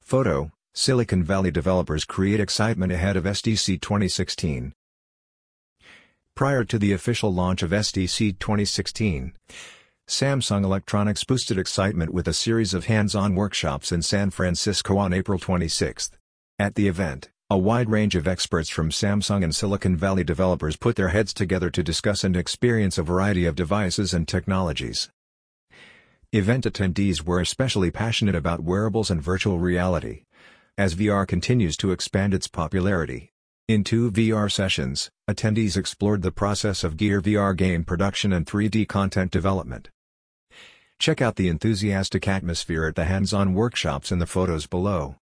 Photo: Silicon Valley developers create excitement ahead of SDC 2016. Prior to the official launch of SDC 2016, Samsung Electronics boosted excitement with a series of hands-on workshops in San Francisco on April 26. At the event, a wide range of experts from Samsung and Silicon Valley developers put their heads together to discuss and experience a variety of devices and technologies. Event attendees were especially passionate about wearables and virtual reality, as VR continues to expand its popularity. In 2 VR sessions, attendees explored the process of Gear VR game production and 3D content development. Check out the enthusiastic atmosphere at the hands-on workshops in the photos below.